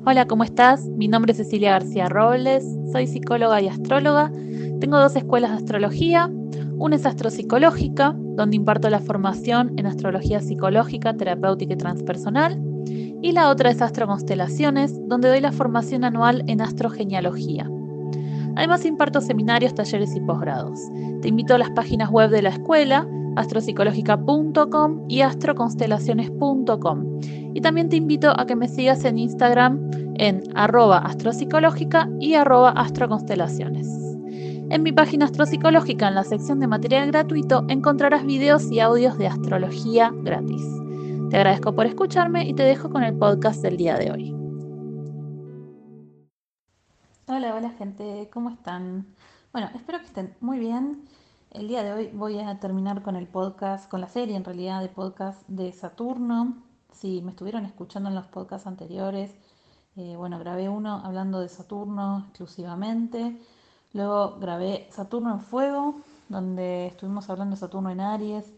Hola, ¿cómo estás? Mi nombre es Cecilia García Robles, soy psicóloga y astróloga. Tengo dos escuelas de astrología. Una es astropsicológica, donde imparto la formación en astrología psicológica, terapéutica y transpersonal. Y la otra es astroconstelaciones, donde doy la formación anual en astrogenealogía. Además imparto seminarios, talleres y posgrados. Te invito a las páginas web de la escuela, astropsicológica.com y astroconstelaciones.com. Y también te invito a que me sigas en Instagram en @astropsicológica y @astroconstelaciones. En mi página Astropsicológica, en la sección de material gratuito, encontrarás videos y audios de astrología gratis. Te agradezco por escucharme y te dejo con el podcast del día de hoy. Hola gente, ¿cómo están? Bueno, espero que estén muy bien. El día de hoy voy a terminar con el podcast, con la serie en realidad de podcast de Saturno. Si me estuvieron escuchando en los podcasts anteriores, bueno, grabé uno hablando de Saturno exclusivamente. Luego grabé Saturno en Fuego, donde estuvimos hablando de Saturno en Aries,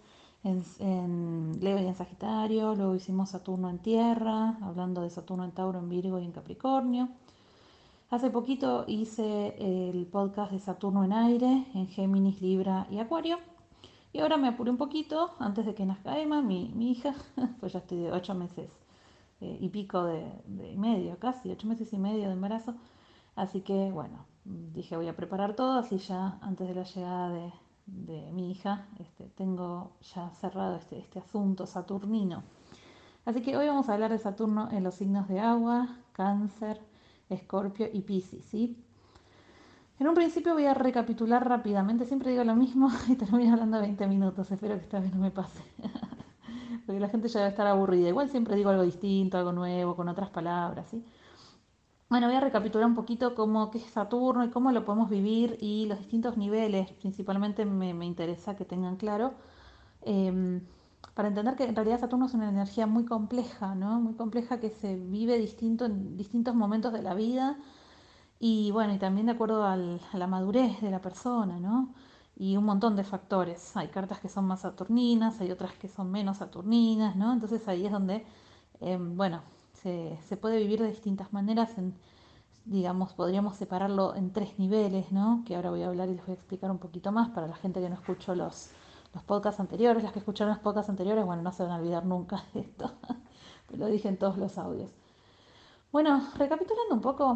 en Leo y en Sagitario. Luego hicimos Saturno en Tierra, hablando de Saturno en Tauro, en Virgo y en Capricornio. Hace poquito hice el podcast de Saturno en aire, en Géminis, Libra y Acuario. Y ahora me apuré un poquito antes de que nazca Emma, mi hija, pues ya estoy de 8 meses y pico de medio, casi 8 meses y medio de embarazo. Así que bueno, dije voy a preparar todo, así ya antes de la llegada de mi hija tengo ya cerrado este asunto saturnino. Así que hoy vamos a hablar de Saturno en los signos de agua, Cáncer, Escorpio y Piscis, ¿sí? En un principio voy a recapitular rápidamente, siempre digo lo mismo y termino hablando 20 minutos, espero que esta vez no me pase, porque la gente ya debe estar aburrida. Igual siempre digo algo distinto, algo nuevo, con otras palabras, ¿sí? Bueno, voy a recapitular un poquito qué es Saturno y cómo lo podemos vivir y los distintos niveles, principalmente me interesa que tengan claro, eh, para entender que en realidad Saturno es una energía muy compleja, ¿no? Muy compleja que se vive distinto en distintos momentos de la vida y bueno, y también de acuerdo a la madurez de la persona, ¿no? Y un montón de factores. Hay cartas que son más saturninas, hay otras que son menos saturninas, ¿no? Entonces ahí es donde, bueno, se puede vivir de distintas maneras. Digamos, podríamos separarlo en tres niveles, ¿no? Que ahora voy a hablar y les voy a explicar un poquito más para la gente que no escuchó los podcasts anteriores. Las que escucharon los podcasts anteriores, bueno, no se van a olvidar nunca de esto. Lo dije en todos los audios. Bueno, recapitulando un poco,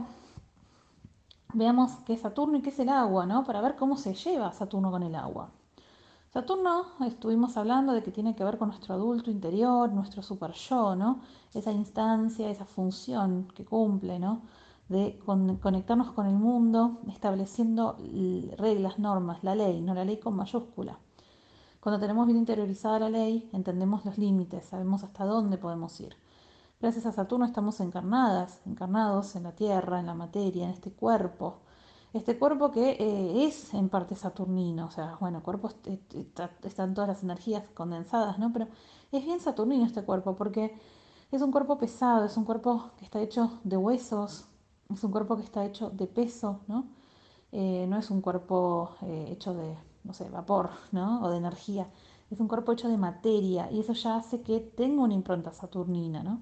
veamos qué es Saturno y qué es el agua, ¿no? Para ver cómo se lleva Saturno con el agua. Saturno, estuvimos hablando de que tiene que ver con nuestro adulto interior, nuestro super yo, ¿no? Esa instancia, esa función que cumple, ¿no? De conectarnos con el mundo, estableciendo reglas, normas, la ley, no la ley con mayúscula. Cuando tenemos bien interiorizada la ley, entendemos los límites, sabemos hasta dónde podemos ir. Gracias a Saturno estamos encarnados en la Tierra, en la materia, en este cuerpo. Este cuerpo que es en parte saturnino, o sea, bueno, cuerpo están todas las energías condensadas, ¿no? Pero es bien saturnino este cuerpo porque es un cuerpo pesado, es un cuerpo que está hecho de huesos, es un cuerpo que está hecho de peso, ¿no? No es un cuerpo hecho de, no sé, vapor, ¿no? O de energía. Es un cuerpo hecho de materia y eso ya hace que tenga una impronta saturnina, ¿no?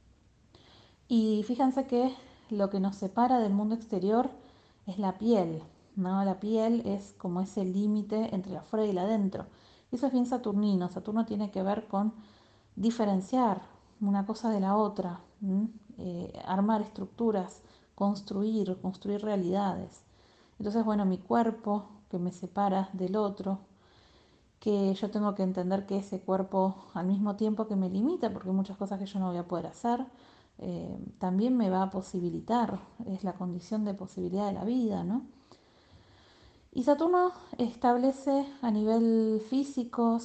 Y fíjense que lo que nos separa del mundo exterior es la piel, ¿no? La piel es como ese límite entre la afuera y la adentro. Eso es bien saturnino. Saturno tiene que ver con diferenciar una cosa de la otra, armar estructuras, construir realidades. Entonces, bueno, mi cuerpo que me separa del otro, que yo tengo que entender que ese cuerpo al mismo tiempo que me limita, porque hay muchas cosas que yo no voy a poder hacer, también me va a posibilitar, es la condición de posibilidad de la vida, ¿no? Y Saturno establece a nivel físico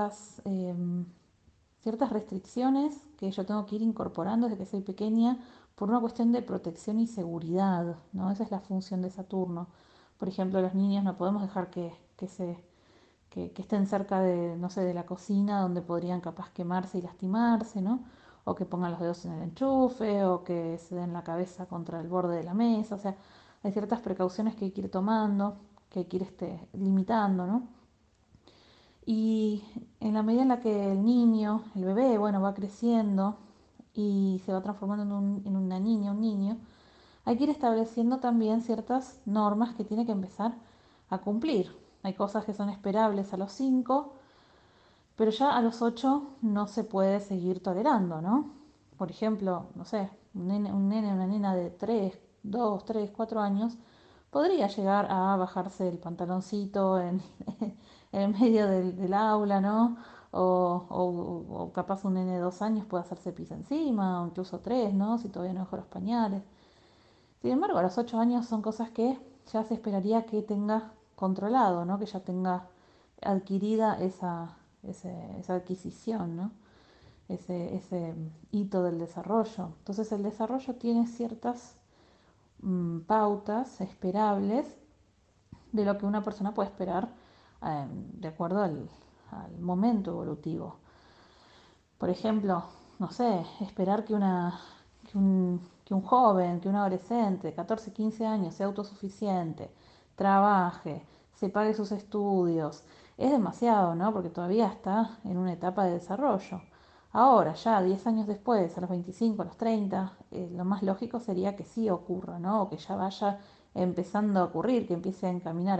ciertas restricciones que yo tengo que ir incorporando desde que soy pequeña por una cuestión de protección y seguridad, ¿no? Esa es la función de Saturno. Por ejemplo, los niños no podemos dejar que estén cerca de, no sé, de la cocina donde podrían capaz quemarse y lastimarse, ¿no? O que pongan los dedos en el enchufe, o que se den la cabeza contra el borde de la mesa, o sea, hay ciertas precauciones que hay que ir tomando, que hay que ir limitando, ¿no? Y en la medida en la que el niño, el bebé, bueno, va creciendo, y se va transformando en una niña, un niño, hay que ir estableciendo también ciertas normas que tiene que empezar a cumplir. Hay cosas que son esperables a los 5, pero ya a los 8 no se puede seguir tolerando, ¿no? Por ejemplo, no sé, una nena de 3, 2, 3, 4 años podría llegar a bajarse el pantaloncito en el medio del aula, ¿no? O capaz un nene de 2 años puede hacerse pis encima, o incluso 3, ¿no? Si todavía no dejó los pañales. Sin embargo, a los 8 años son cosas que ya se esperaría que tenga controlado, ¿no? Que ya tenga adquirida esa adquisición, ¿no? Ese hito del desarrollo. Entonces el desarrollo tiene ciertas pautas esperables de lo que una persona puede esperar de acuerdo al momento evolutivo. Por ejemplo, no sé, esperar que un joven, que un adolescente de 14, 15 años sea autosuficiente, trabaje, se pague sus estudios, es demasiado, ¿no? Porque todavía está en una etapa de desarrollo. Ahora, ya 10 años después, a los 25, a los 30, lo más lógico sería que sí ocurra, ¿no? O que ya vaya empezando a ocurrir, que empiece a encaminar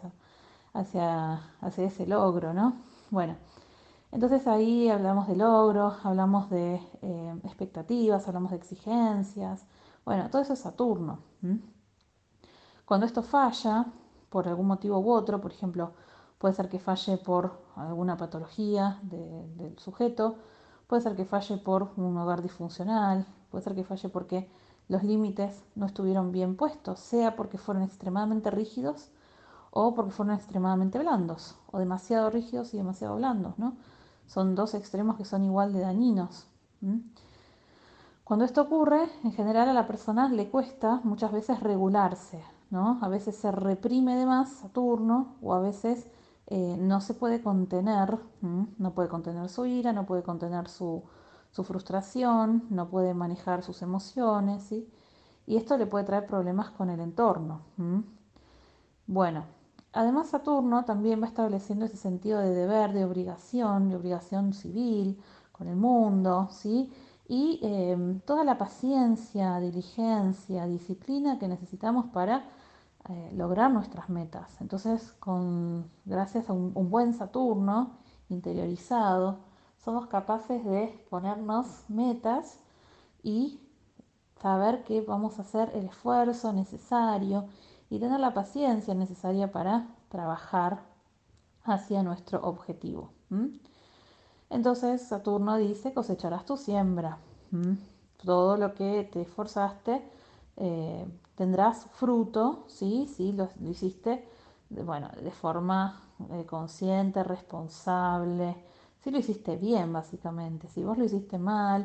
hacia ese logro, ¿no? Bueno, entonces ahí hablamos de logros, hablamos de expectativas, hablamos de exigencias. Bueno, todo eso es Saturno. ¿M? Cuando esto falla, por algún motivo u otro, por ejemplo, puede ser que falle por alguna patología del sujeto, puede ser que falle por un hogar disfuncional, puede ser que falle porque los límites no estuvieron bien puestos, sea porque fueron extremadamente rígidos o porque fueron extremadamente blandos, o demasiado rígidos y demasiado blandos, ¿no? Son dos extremos que son igual de dañinos. ¿M? Cuando esto ocurre, en general a la persona le cuesta muchas veces regularse, ¿no? A veces se reprime de más Saturno o a veces no se puede contener, ¿m? No puede contener su ira, no puede contener su frustración, no puede manejar sus emociones, ¿sí? Y esto le puede traer problemas con el entorno. ¿M? Bueno, además Saturno también va estableciendo ese sentido de deber, de obligación civil con el mundo, ¿sí? Y toda la paciencia, diligencia, disciplina que necesitamos para lograr nuestras metas. Entonces, gracias a un buen Saturno interiorizado, somos capaces de ponernos metas y saber que vamos a hacer el esfuerzo necesario y tener la paciencia necesaria para trabajar hacia nuestro objetivo. ¿M? Entonces Saturno dice cosecharás tu siembra. ¿M? Todo lo que te esforzaste tendrás fruto, ¿sí? Sí, lo hiciste bueno, de forma consciente, responsable. Si lo hiciste bien, básicamente. Si vos lo hiciste mal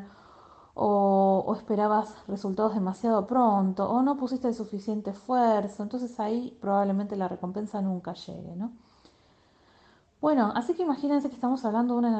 o esperabas resultados demasiado pronto, o no pusiste el suficiente esfuerzo, entonces ahí probablemente la recompensa nunca llegue, ¿no? Bueno, así que imagínense que estamos hablando de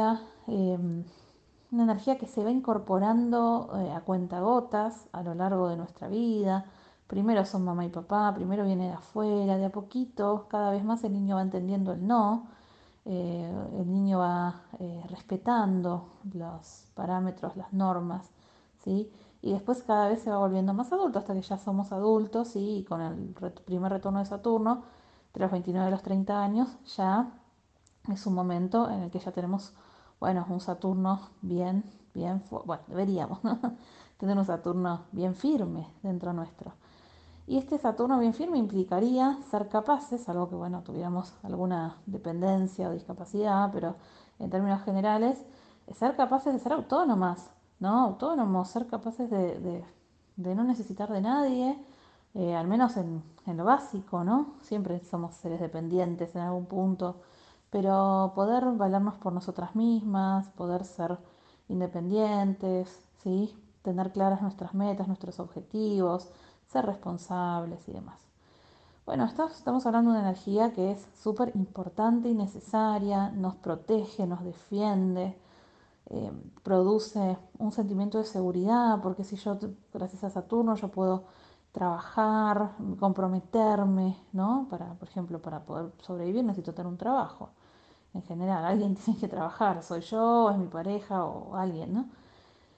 una energía que se va incorporando a cuentagotas a lo largo de nuestra vida. Primero son mamá y papá, primero viene de afuera, de a poquito, cada vez más el niño va entendiendo el no, el niño va respetando los parámetros, las normas, ¿sí? Y después cada vez se va volviendo más adulto hasta que ya somos adultos, ¿sí? Y con el primer retorno de Saturno, de los 29 a los 30 años, ya es un momento en el que ya tenemos, bueno, un Saturno bueno, deberíamos, ¿no? Tener un Saturno bien firme dentro nuestro. Y este Saturno bien firme implicaría ser capaces, algo que bueno, tuviéramos alguna dependencia o discapacidad, pero en términos generales, ser capaces de ser autónomas, ¿no? Autónomos, ser capaces de no necesitar de nadie, al menos en lo básico, ¿no? Siempre somos seres dependientes en algún punto, pero poder valernos por nosotras mismas, poder ser independientes, ¿sí? Tener claras nuestras metas, nuestros objetivos, ser responsables y demás. Bueno, estamos hablando de una energía que es súper importante y necesaria, nos protege, nos defiende, produce un sentimiento de seguridad, porque si yo, gracias a Saturno, yo puedo trabajar, comprometerme, ¿no? Por ejemplo, para poder sobrevivir necesito tener un trabajo. En general, alguien tiene que trabajar, soy yo, es mi pareja o alguien, ¿no?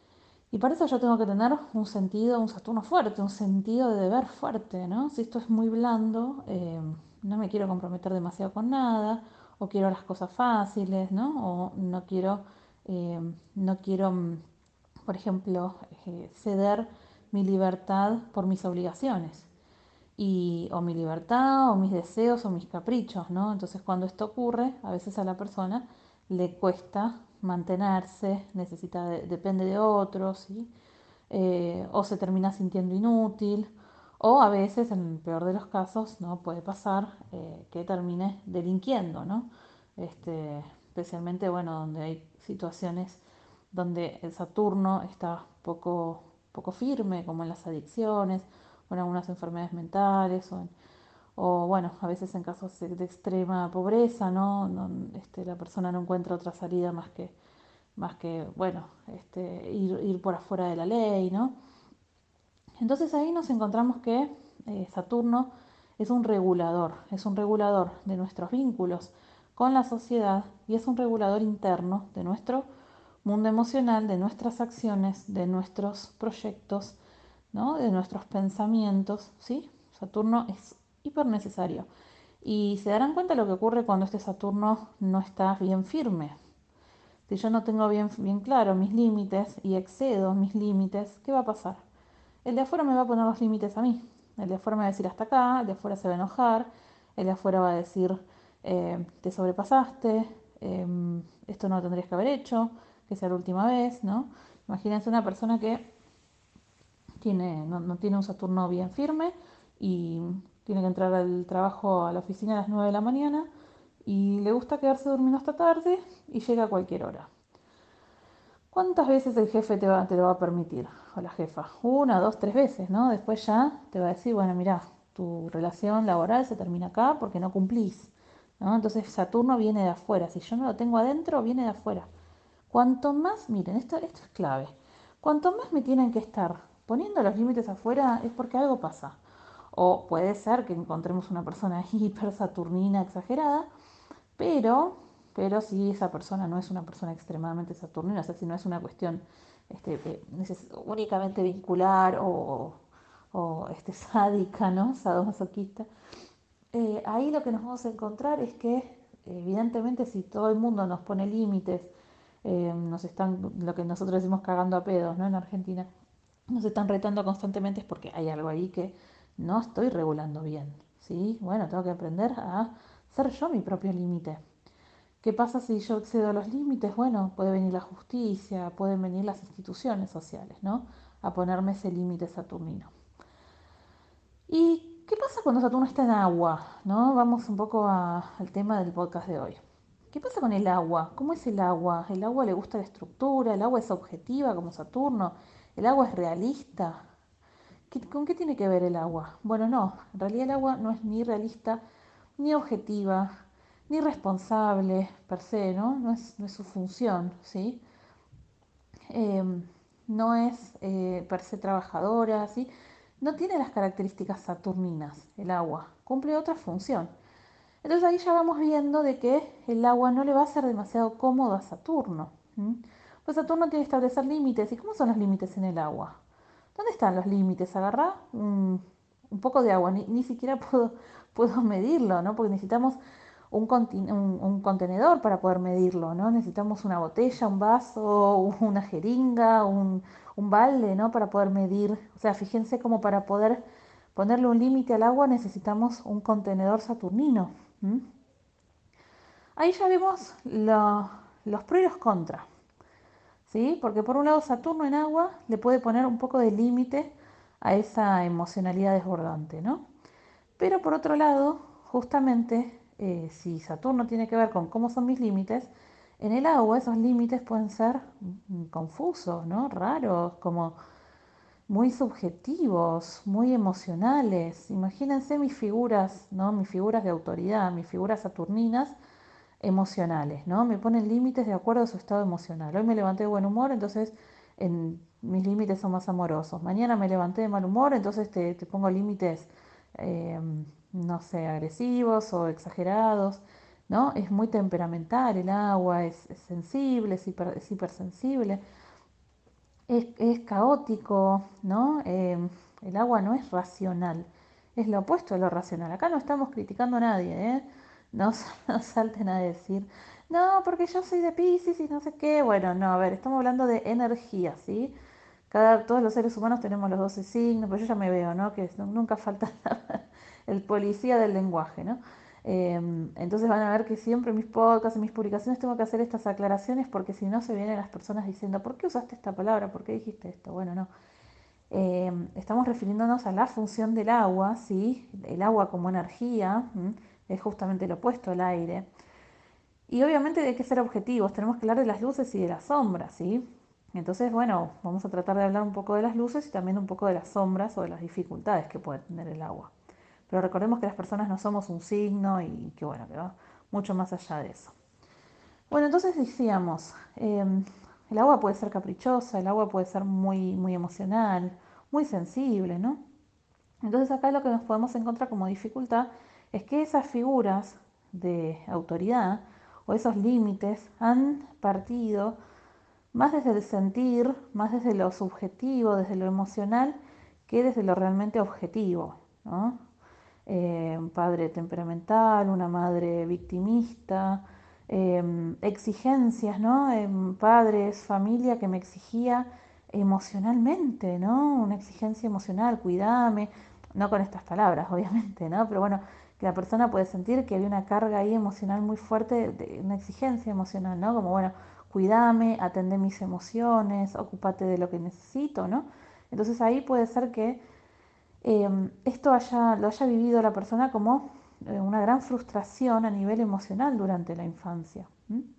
Y para eso yo tengo que tener un sentido, un Saturno fuerte, un sentido de deber fuerte, ¿no? Si esto es muy blando, no me quiero comprometer demasiado con nada, o quiero las cosas fáciles, ¿no? O eh, no quiero, por ejemplo, ceder mi libertad por mis obligaciones o mi libertad, o mis deseos, o mis caprichos, ¿no? Entonces cuando esto ocurre, a veces a la persona le cuesta mantenerse, depende de otros, ¿sí? O se termina sintiendo inútil, o a veces, en el peor de los casos, ¿no? Puede pasar que termine delinquiendo, ¿no? Especialmente, bueno, donde hay situaciones donde el Saturno está poco firme, como en las adicciones, o en algunas enfermedades mentales, o bueno, a veces en casos de extrema pobreza, ¿no? La persona no encuentra otra salida más que bueno, ir por afuera de la ley, ¿no? Entonces ahí nos encontramos que Saturno es un regulador de nuestros vínculos con la sociedad y es un regulador interno de nuestro mundo emocional, de nuestras acciones, de nuestros proyectos, ¿no? De nuestros pensamientos, ¿sí? Saturno es hiper necesario. Y se darán cuenta lo que ocurre cuando este Saturno no está bien firme. Si yo no tengo bien claro mis límites y excedo mis límites, ¿qué va a pasar? El de afuera me va a poner los límites a mí. El de afuera me va a decir hasta acá, el de afuera se va a enojar, el de afuera va a decir te sobrepasaste, esto no lo tendrías que haber hecho, que sea la última vez, ¿no? Imagínense una persona que no tiene un Saturno bien firme y tiene que entrar al trabajo a la oficina a las 9 de la mañana y le gusta quedarse durmiendo hasta tarde y llega a cualquier hora. ¿Cuántas veces el jefe te lo va a permitir? O la jefa. Una, dos, tres veces, ¿no? Después ya te va a decir, bueno, mira, tu relación laboral se termina acá porque no cumplís, ¿no? Entonces Saturno viene de afuera. Si yo no lo tengo adentro, viene de afuera. Cuanto más, miren, esto es clave. Cuanto más me tienen que estar poniendo los límites afuera es porque algo pasa. O puede ser que encontremos una persona hiper saturnina exagerada, pero, pero si esa persona no es una persona extremadamente saturnina, o sea, si no es una cuestión únicamente vincular o sádica, ¿no? Sadomasoquista, ahí lo que nos vamos a encontrar es que, evidentemente, si todo el mundo nos pone límites, lo que nosotros decimos cagando a pedos, ¿no? En Argentina, nos están retando constantemente es porque hay algo ahí que no estoy regulando bien, ¿sí? Bueno, tengo que aprender a ser yo mi propio límite. ¿Qué pasa si yo excedo los límites? Bueno, puede venir la justicia, pueden venir las instituciones sociales, ¿no? A ponerme ese límite saturnino. ¿Y qué pasa cuando Saturno está en agua? ¿No? Vamos un poco al tema del podcast de hoy. ¿Qué pasa con el agua? ¿Cómo es el agua? ¿El agua le gusta la estructura? ¿El agua es objetiva como Saturno? ¿El agua es realista? ¿Con qué tiene que ver el agua? Bueno, no, en realidad el agua no es ni realista, ni objetiva, ni responsable per se, ¿no? No es su función, ¿sí? Eh, no es per se trabajadora, ¿sí? No tiene las características saturninas, el agua, cumple otra función. Entonces ahí ya vamos viendo de que el agua no le va a ser demasiado cómodo a Saturno. ¿M? Pues Saturno tiene que establecer límites. ¿Y cómo son los límites en el agua? ¿Dónde están los límites? Agarrá un poco de agua, ni siquiera puedo medirlo, ¿no? Porque necesitamos un contenedor para poder medirlo, ¿no? Necesitamos una botella, un vaso, una jeringa, un balde, ¿no? Para poder medir. O sea, fíjense como para poder ponerle un límite al agua necesitamos un contenedor saturnino. ¿M? Ahí ya vemos los pros y los contras, ¿sí? Porque por un lado Saturno en agua le puede poner un poco de límite a esa emocionalidad desbordante, ¿no? Pero por otro lado, justamente, si Saturno tiene que ver con cómo son mis límites, en el agua esos límites pueden ser confusos, ¿no? Raros, como muy subjetivos, muy emocionales. Imagínense mis figuras, ¿no? Mis figuras de autoridad, mis figuras saturninas emocionales, ¿no? Me ponen límites de acuerdo a su estado emocional. Hoy me levanté de buen humor, entonces mis límites son más amorosos. Mañana me levanté de mal humor, entonces te pongo límites, eh, no sé, agresivos o exagerados, ¿no? Es muy temperamental el agua, es sensible, es hipersensible. es caótico, ¿no? El agua no es racional, es lo opuesto a lo racional. Acá no estamos criticando a nadie, ¿eh? No, no salten a decir, no, porque yo soy de Piscis y no sé qué. Bueno, no, a ver, estamos hablando de energía, ¿sí? Todos los seres humanos tenemos los 12 signos, pero yo ya me veo, ¿no? Que nunca falta el policía del lenguaje, ¿no? Entonces van a ver que siempre en mis podcasts, en mis publicaciones tengo que hacer estas aclaraciones porque si no se vienen las personas diciendo, ¿por qué usaste esta palabra? ¿Por qué dijiste esto? Bueno, no. Estamos refiriéndonos a la función del agua, ¿sí? El agua como energía, es justamente lo opuesto al aire. Y obviamente hay que ser objetivos, tenemos que hablar de las luces y de las sombras, ¿sí? Entonces, bueno, vamos a tratar de hablar un poco de las luces y también un poco de las sombras o de las dificultades que puede tener el agua. Pero recordemos que las personas no somos un signo y que bueno, que va mucho más allá de eso. Bueno, entonces decíamos, el agua puede ser caprichosa, el agua puede ser muy emocional, muy sensible, ¿no? Entonces acá lo que nos podemos encontrar como dificultad es que esas figuras de autoridad o esos límites han partido más desde el sentir, más desde lo subjetivo, desde lo emocional, que desde lo realmente objetivo, ¿no? Un padre temperamental, una madre victimista, exigencias, ¿no? Padres, familia que me exigía emocionalmente, ¿no? Una exigencia emocional, cuídame, no con estas palabras, obviamente, ¿no? Pero bueno, que la persona puede sentir que había una carga ahí emocional muy fuerte, de una exigencia emocional, ¿no? Como, bueno, cuídame, atende mis emociones, ocúpate de lo que necesito, ¿no? Entonces ahí puede ser que esto lo haya vivido la persona como una gran frustración a nivel emocional durante la infancia.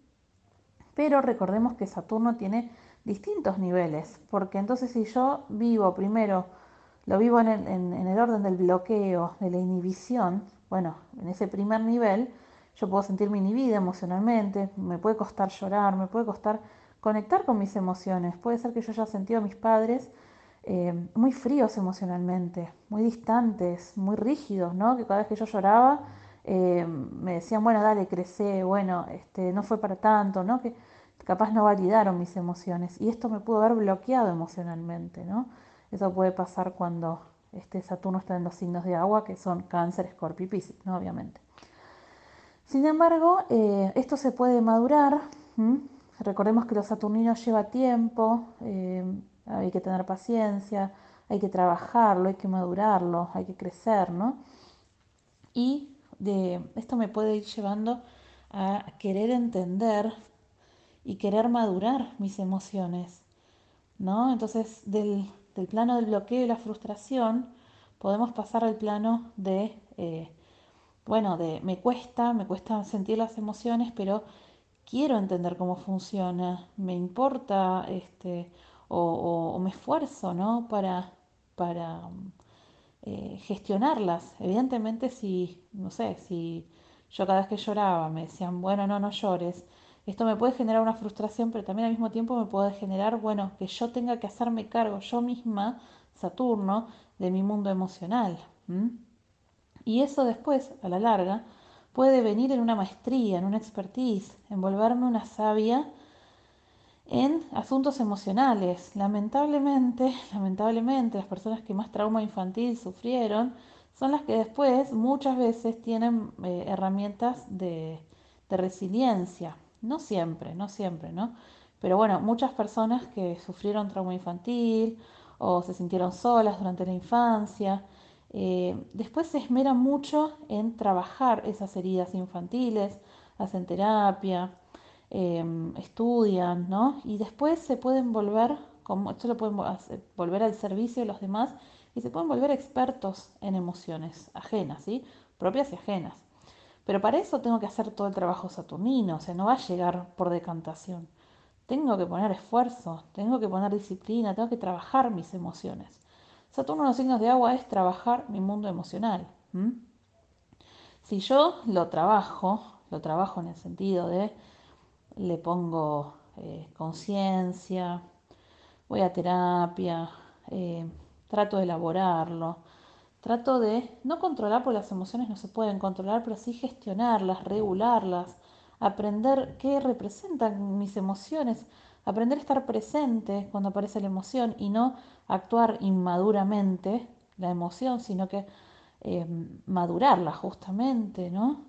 Pero recordemos que Saturno tiene distintos niveles, porque entonces si yo vivo primero, lo vivo en el orden del bloqueo, de la inhibición, bueno, en ese primer nivel yo puedo sentirme inhibida emocionalmente, me puede costar llorar, me puede costar conectar con mis emociones, puede ser que yo haya sentido a mis padres muy fríos emocionalmente, muy distantes, muy rígidos, ¿no? Que cada vez que yo lloraba me decían, bueno, dale, crece, bueno, no fue para tanto, ¿no? Que capaz no validaron mis emociones y esto me pudo haber bloqueado emocionalmente, ¿no? Eso puede pasar cuando Saturno está en los signos de agua, que son Cáncer, Escorpio y Piscis, ¿no? Obviamente. Sin embargo, esto se puede madurar. ¿M? Recordemos que los saturninos lleva tiempo, hay que tener paciencia, hay que trabajarlo, hay que madurarlo, hay que crecer, ¿no? Y esto me puede ir llevando a querer entender y querer madurar mis emociones, ¿no? Entonces, del plano del bloqueo y la frustración, podemos pasar al plano de me cuesta sentir las emociones, pero quiero entender cómo funciona, me importa, o me esfuerzo, ¿no? Para gestionarlas. Evidentemente, si, no sé, si yo cada vez que lloraba me decían, bueno, no, no llores, esto me puede generar una frustración, pero también al mismo tiempo me puede generar, bueno, que yo tenga que hacerme cargo yo misma, Saturno, de mi mundo emocional. ¿M? Y eso después, a la larga, puede venir en una maestría, en una expertise, en volverme una sabia en asuntos emocionales. Lamentablemente, las personas que más trauma infantil sufrieron son las que después muchas veces tienen herramientas de resiliencia. No siempre, no siempre, ¿no? Pero bueno, muchas personas que sufrieron trauma infantil o se sintieron solas durante la infancia, después se esmeran mucho en trabajar esas heridas infantiles, hacen terapia, estudian, ¿no? Y después se pueden volver, como esto lo pueden volver al servicio de los demás y se pueden volver expertos en emociones ajenas, ¿sí? Propias y ajenas. Pero para eso tengo que hacer todo el trabajo saturnino, o sea, no va a llegar por decantación. Tengo que poner esfuerzo, tengo que poner disciplina, tengo que trabajar mis emociones. Saturno en los signos de agua es trabajar mi mundo emocional. ¿M? Si yo lo trabajo en el sentido de le pongo conciencia, voy a terapia, eh, trato de elaborarlo, trato de no controlar, porque las emociones no se pueden controlar, pero sí gestionarlas, regularlas, aprender qué representan mis emociones, aprender a estar presente cuando aparece la emoción y no actuar inmaduramente la emoción, sino que madurarla justamente, ¿no?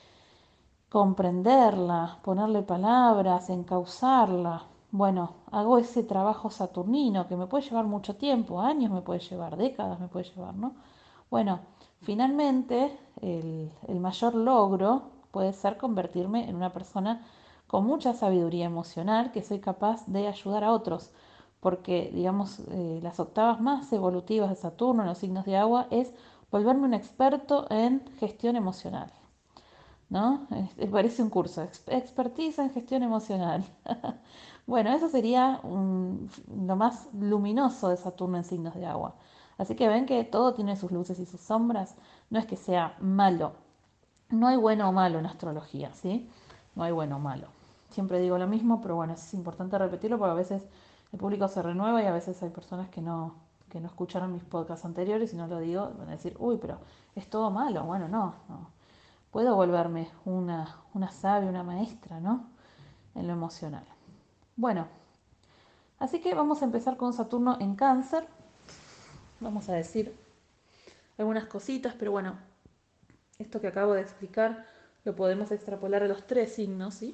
Comprenderla, ponerle palabras, encauzarla. Bueno, hago ese trabajo saturnino que me puede llevar mucho tiempo, años me puede llevar, décadas me puede llevar, ¿no? Bueno, finalmente el mayor logro puede ser convertirme en una persona con mucha sabiduría emocional, que soy capaz de ayudar a otros, porque digamos las octavas más evolutivas de Saturno en los signos de agua es volverme un experto en gestión emocional. ¿No? Parece un curso, expertise en gestión emocional. Bueno, eso sería lo más luminoso de Saturno en signos de agua. Así que ven que todo tiene sus luces y sus sombras. No es que sea malo. No hay bueno o malo en astrología, ¿sí? No hay bueno o malo. Siempre digo lo mismo, pero bueno, es importante repetirlo porque a veces el público se renueva y a veces hay personas que no escucharon mis podcasts anteriores y no lo digo, van a decir, uy, pero es todo malo. Bueno, no puedo volverme una sabia, una maestra, ¿no? En lo emocional. Bueno, así que vamos a empezar con Saturno en Cáncer. Vamos a decir algunas cositas, pero bueno, esto que acabo de explicar lo podemos extrapolar a los tres signos, ¿sí?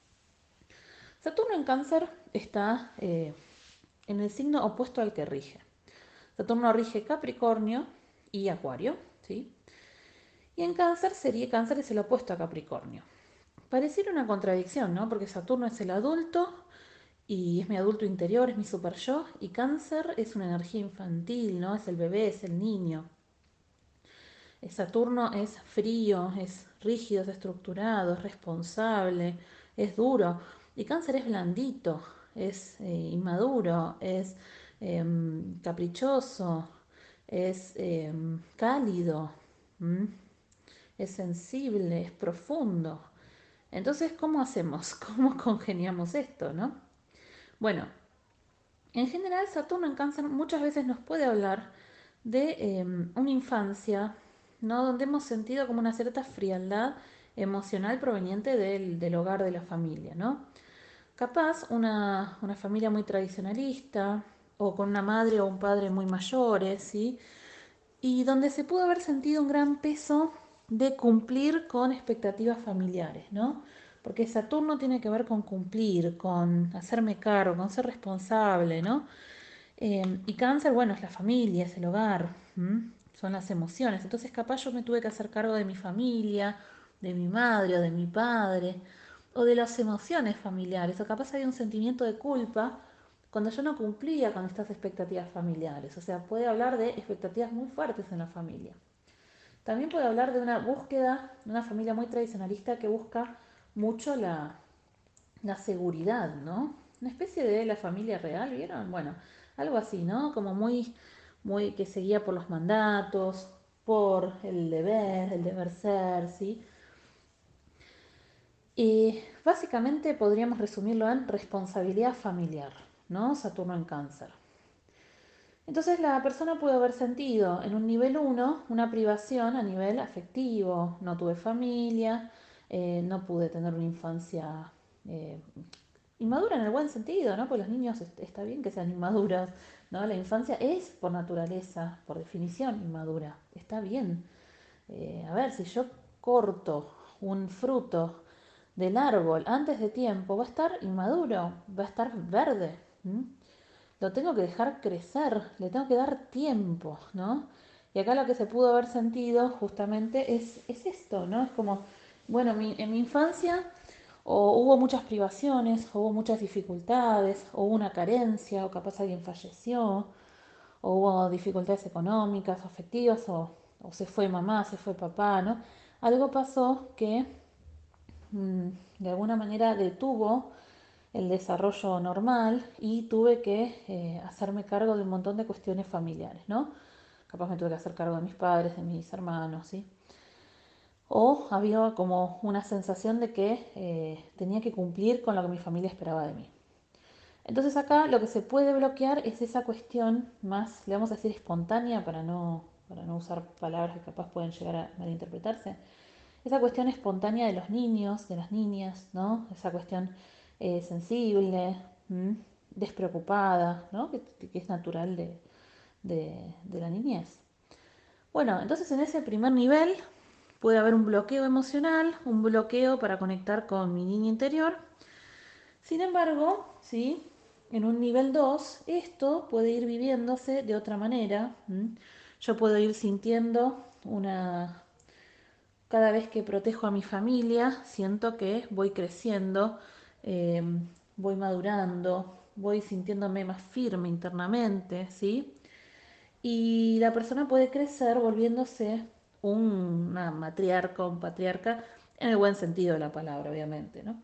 Saturno en Cáncer está en el signo opuesto al que rige. Saturno rige Capricornio y Acuario, ¿sí? Y en Cáncer es el opuesto a Capricornio. Pareciera una contradicción, ¿no? Porque Saturno es el adulto y es mi adulto interior, es mi super yo, y Cáncer es una energía infantil, ¿no? Es el bebé, es el niño. Saturno es frío, es rígido, es estructurado, es responsable, es duro. Y Cáncer es blandito, es inmaduro, es caprichoso, es cálido, ¿m? Es sensible, es profundo. Entonces, ¿cómo hacemos? ¿Cómo congeniamos esto, no? Bueno, en general, Saturno en Cáncer muchas veces nos puede hablar de una infancia, ¿no? Donde hemos sentido como una cierta frialdad emocional proveniente del hogar de la familia, ¿no? Capaz una familia muy tradicionalista o con una madre o un padre muy mayores, ¿sí? Y donde se pudo haber sentido un gran peso de cumplir con expectativas familiares, ¿no? Porque Saturno tiene que ver con cumplir, con hacerme cargo, con ser responsable, ¿no? Y Cáncer, bueno, es la familia, es el hogar, ¿m? Son las emociones. Entonces, capaz yo me tuve que hacer cargo de mi familia, de mi madre o de mi padre, o de las emociones familiares, o capaz había un sentimiento de culpa cuando yo no cumplía con estas expectativas familiares. O sea, puede hablar de expectativas muy fuertes en la familia. También puede hablar de una búsqueda, de una familia muy tradicionalista que busca mucho la seguridad, ¿no? Una especie de la familia real, ¿vieron? Bueno, algo así, ¿no? Como muy que seguía por los mandatos, por el deber ser, ¿sí? Y básicamente podríamos resumirlo en responsabilidad familiar, ¿no? Saturno en Cáncer. Entonces la persona puede haber sentido en un nivel uno una privación a nivel afectivo. No tuve familia, no pude tener una infancia eh, inmadura en el buen sentido, ¿no? Porque los niños está bien que sean inmaduros, ¿no? La infancia es por naturaleza, por definición, inmadura. Está bien. A ver, si yo corto un fruto del árbol antes de tiempo, va a estar inmaduro, va a estar verde. ¿M? Lo tengo que dejar crecer, le tengo que dar tiempo, ¿no? Y acá lo que se pudo haber sentido justamente es esto, ¿no? Es como, bueno, en mi infancia o hubo muchas privaciones, o hubo muchas dificultades, o hubo una carencia, o capaz alguien falleció, o hubo dificultades económicas o afectivas, o se fue mamá, se fue papá, ¿no? Algo pasó que de alguna manera detuvo el desarrollo normal y tuve que hacerme cargo de un montón de cuestiones familiares, ¿no? Capaz me tuve que hacer cargo de mis padres, de mis hermanos, ¿sí? O había como una sensación de que tenía que cumplir con lo que mi familia esperaba de mí. Entonces acá lo que se puede bloquear es esa cuestión más, le vamos a decir espontánea para no usar palabras que capaz pueden llegar a malinterpretarse, esa cuestión espontánea de los niños, de las niñas, ¿no? Esa cuestión sensible, despreocupada, ¿no? Que es natural de la niñez. Bueno, entonces en ese primer nivel puede haber un bloqueo emocional, un bloqueo para conectar con mi niña interior. Sin embargo, ¿sí? En un nivel 2 esto puede ir viviéndose de otra manera. Yo puedo ir sintiendo cada vez que protejo a mi familia, siento que voy creciendo, eh, voy madurando, voy sintiéndome más firme internamente, ¿sí? Y la persona puede crecer volviéndose una matriarca o un patriarca, en el buen sentido de la palabra, obviamente, ¿no?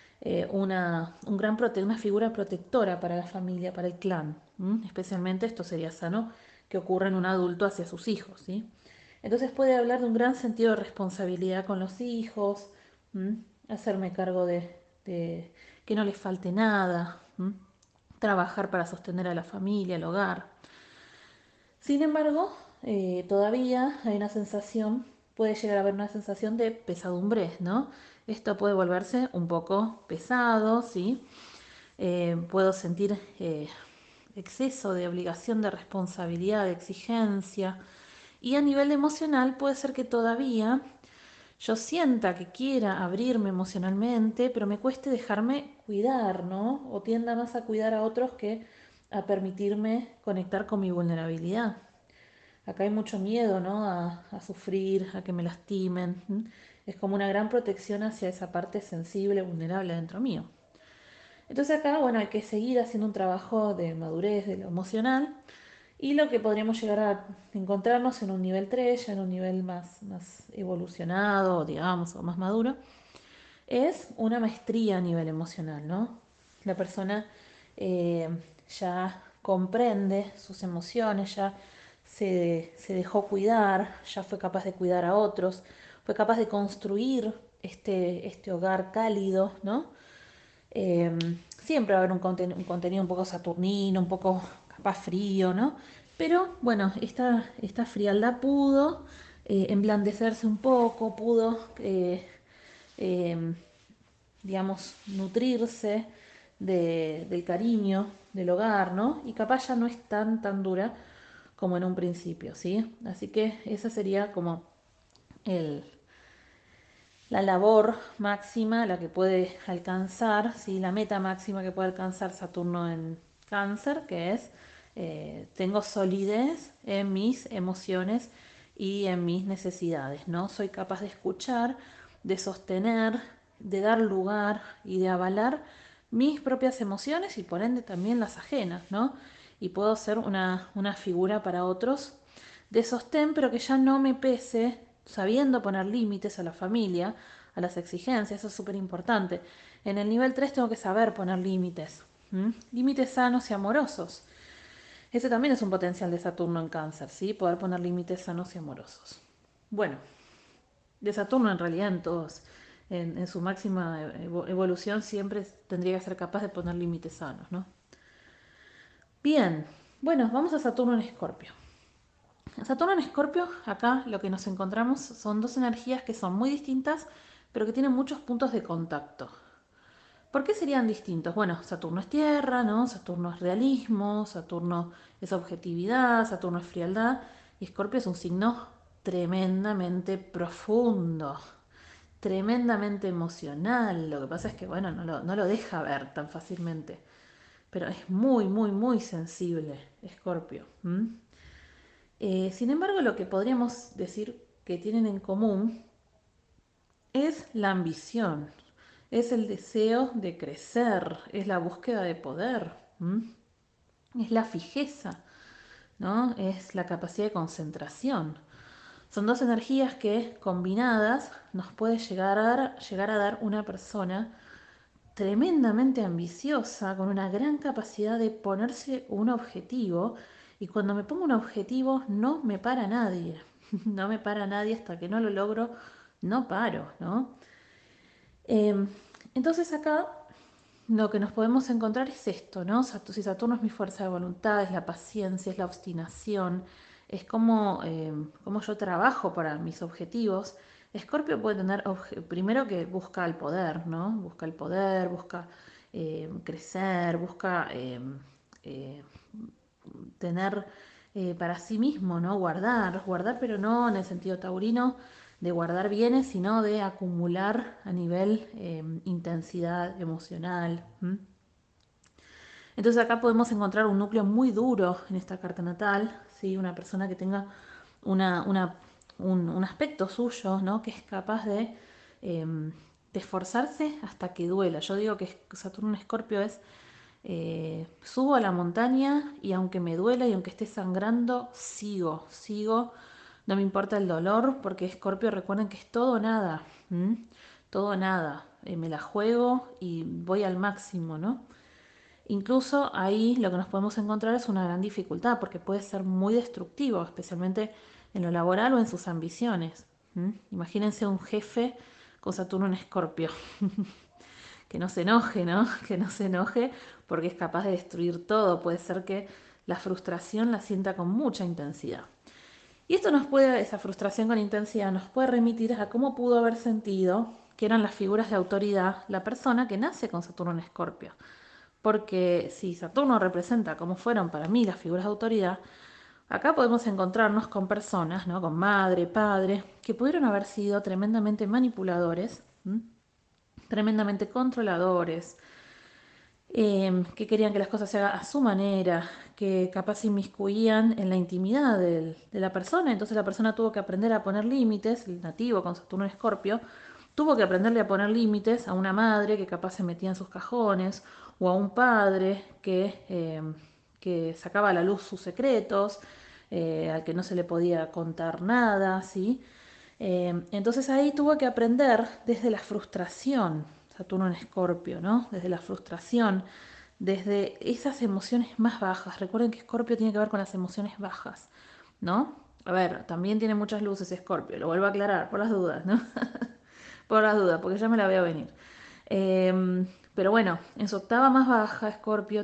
Una figura protectora para la familia, para el clan. Especialmente esto sería sano que ocurra en un adulto hacia sus hijos, ¿sí? Entonces puede hablar de un gran sentido de responsabilidad con los hijos, ¿m? Hacerme cargo de que no les falte nada, trabajar para sostener a la familia, el hogar. Sin embargo, todavía hay una sensación, puede llegar a haber una sensación de pesadumbre, ¿no? Esto puede volverse un poco pesado, ¿sí? Puedo sentir exceso de obligación, de responsabilidad, de exigencia. Y a nivel emocional puede ser que todavía yo sienta que quiera abrirme emocionalmente, pero me cueste dejarme cuidar, ¿no? O tienda más a cuidar a otros que a permitirme conectar con mi vulnerabilidad. Acá hay mucho miedo, ¿no? A sufrir, a que me lastimen. Es como una gran protección hacia esa parte sensible, vulnerable dentro mío. Entonces acá, bueno, hay que seguir haciendo un trabajo de madurez, de lo emocional, y lo que podríamos llegar a encontrarnos en un nivel 3 ya en un nivel más evolucionado, digamos, o más maduro, es una maestría a nivel emocional, ¿no? La persona eh, ya comprende sus emociones, ya se dejó cuidar, ya fue capaz de cuidar a otros, fue capaz de construir este hogar cálido, ¿no? Eh, Siempre va a haber un contenido un poco saturnino, un poco capaz frío, ¿no? Pero bueno, esta frialdad pudo emblandecerse un poco, pudo, eh, digamos, nutrirse del cariño, del hogar, ¿no? Y capaz ya no es tan dura como en un principio, ¿sí? Así que esa sería como el, la labor máxima, la que puede alcanzar, ¿sí? La meta máxima que puede alcanzar Saturno en Cáncer, que es, tengo solidez en mis emociones y en mis necesidades, ¿no? Soy capaz de escuchar, de sostener, de dar lugar y de avalar mis propias emociones y por ende también las ajenas, ¿no? Y puedo ser una figura para otros de sostén, pero que ya no me pese, sabiendo poner límites a la familia, a las exigencias, eso es súper importante. En el nivel 3 tengo que saber poner límites, límites sanos y amorosos. Ese también es un potencial de Saturno en Cáncer, ¿sí? Poder poner límites sanos y amorosos. Bueno, de Saturno en realidad en todos, en su máxima evolución siempre tendría que ser capaz de poner límites sanos, ¿no? Bien, bueno, vamos a Saturno en Escorpio. Saturno en Escorpio, acá lo que nos encontramos son dos energías que son muy distintas, pero que tienen muchos puntos de contacto. ¿Por qué serían distintos? Bueno, Saturno es tierra, ¿no? Saturno es realismo, Saturno es objetividad, Saturno es frialdad, y Escorpio es un signo tremendamente profundo, tremendamente emocional. Lo que pasa es que, bueno, no lo deja ver tan fácilmente, pero es muy sensible, Escorpio. Sin embargo, lo que podríamos decir que tienen en común es la ambición, es el deseo de crecer, es la búsqueda de poder, es la fijeza, ¿no? Es la capacidad de concentración. Son dos energías que combinadas nos puede llegar a dar una persona tremendamente ambiciosa, con una gran capacidad de ponerse un objetivo. Y cuando me pongo un objetivo, no me para nadie. No me para nadie hasta que no lo logro, no paro, ¿no? Eh, entonces acá lo que nos podemos encontrar es esto, ¿no? Si Saturno es mi fuerza de voluntad, es la paciencia, es la obstinación, es como yo trabajo para mis objetivos. Escorpio puede tener, primero que busca el poder, ¿no? Busca el poder, busca crecer, busca eh, tener para sí mismo, ¿no? Guardar, pero no en el sentido taurino de guardar bienes, sino de acumular a nivel intensidad emocional. ¿M? Entonces acá podemos encontrar un núcleo muy duro en esta carta natal, ¿sí? Una persona que tenga una, una- un aspecto suyo, ¿no? Que es capaz de esforzarse hasta que duela. Yo digo que Saturno en Escorpio es subo a la montaña y aunque me duela y aunque esté sangrando, sigo. No me importa el dolor porque Escorpio, recuerden que es todo o nada. ¿M? Todo o nada. Me la juego y voy al máximo, ¿no? Incluso ahí lo que nos podemos encontrar es una gran dificultad porque puede ser muy destructivo, especialmente en lo laboral o en sus ambiciones. ¿M? Imagínense un jefe con Saturno en Escorpio. Que no se enoje, ¿no? Que no se enoje porque es capaz de destruir todo. Puede ser que la frustración la sienta con mucha intensidad. Y esto nos puede, esa frustración con intensidad nos puede remitir a cómo pudo haber sentido que eran las figuras de autoridad la persona que nace con Saturno en Escorpio. Porque si Saturno representa cómo fueron para mí las figuras de autoridad, acá podemos encontrarnos con personas, ¿no? Con madre, padre, que pudieron haber sido tremendamente manipuladores, ¿m? Tremendamente controladores, que querían que las cosas se hagan a su manera, que capaz se inmiscuían en la intimidad de la persona, entonces la persona tuvo que aprender a poner límites, el nativo con Saturno en Escorpio, tuvo que aprenderle a poner límites a una madre que capaz se metía en sus cajones, o a un padre que sacaba a la luz sus secretos, al que no se le podía contar nada, ¿sí? Entonces ahí tuvo que aprender desde la frustración, Saturno en Escorpio, ¿no? Desde la frustración, desde esas emociones más bajas. Recuerden que Escorpio tiene que ver con las emociones bajas, ¿no? A ver, también tiene muchas luces Escorpio, lo vuelvo a aclarar, por las dudas, ¿no? Por las dudas, porque ya me la veo venir. Pero bueno, en su octava más baja, Escorpio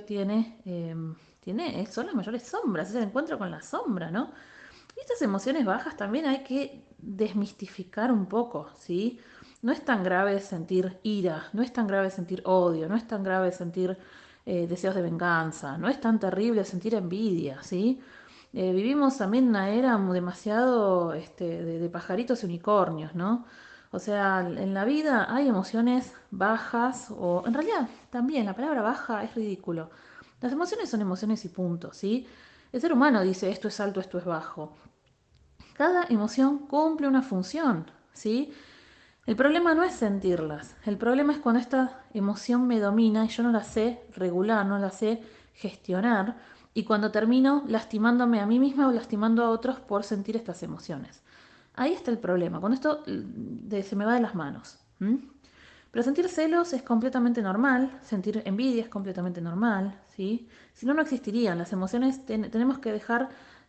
son las mayores sombras, es el encuentro con la sombra, ¿no? Y estas emociones bajas también hay que desmistificar un poco, ¿sí? No es tan grave sentir ira, no es tan grave sentir odio, no es tan grave sentir deseos de venganza, no es tan terrible sentir envidia, ¿sí? Vivimos también una era demasiado de pajaritos y unicornios, ¿no? O sea, en la vida hay emociones bajas, o en realidad también la palabra baja es ridículo. Las emociones son emociones y punto, ¿sí? El ser humano dice esto es alto, esto es bajo. Cada emoción cumple una función, ¿sí? El problema no es sentirlas, el problema es cuando esta emoción me domina y yo no la sé regular, no la sé gestionar, y cuando termino lastimándome a mí misma o lastimando a otros por sentir estas emociones. Ahí está el problema, cuando esto se me va de las manos. ¿M? Pero sentir celos es completamente normal, sentir envidia es completamente normal, ¿sí? Si no, no existirían. Las emociones, tenemos que dejar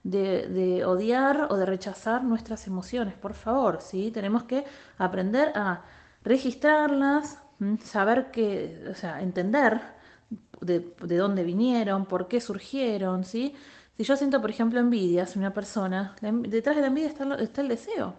de odiar o de rechazar nuestras emociones, por favor, ¿sí? Tenemos que aprender a registrarlas, saber que, o sea, entender de dónde vinieron, por qué surgieron, ¿sí? Si yo siento, por ejemplo, envidia hacia una persona, detrás de la envidia está el deseo.